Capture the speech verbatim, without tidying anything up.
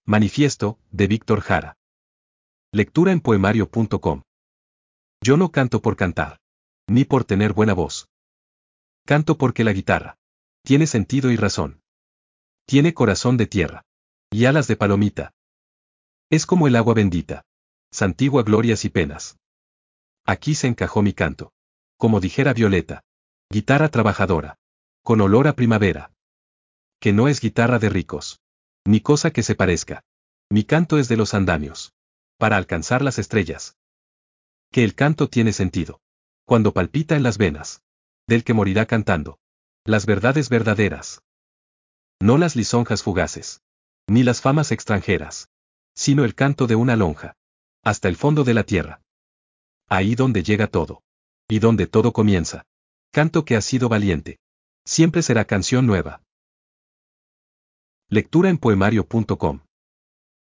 Manifiesto, de Víctor Jara. Lectura en poemario punto com. Yo no canto por cantar. Ni por tener buena voz. Canto porque la guitarra tiene sentido y razón. Tiene corazón de tierra. Y alas de palomita. Es como el agua bendita. Santigua glorias y penas. Aquí se encajó mi canto. Como dijera Violeta. Guitarra trabajadora. Con olor a primavera. Que no es guitarra de ricos. Ni cosa que se parezca. Mi canto es de los andamios. Para alcanzar las estrellas. Que el canto tiene sentido. Cuando palpita en las venas. Del que morirá cantando. Las verdades verdaderas. No las lisonjas fugaces. Ni las famas extranjeras. Sino el canto de una lonja. Hasta el fondo de la tierra. Ahí donde llega todo. Y donde todo comienza. Canto que ha sido valiente. Siempre será canción nueva. Lectura en poemario punto com.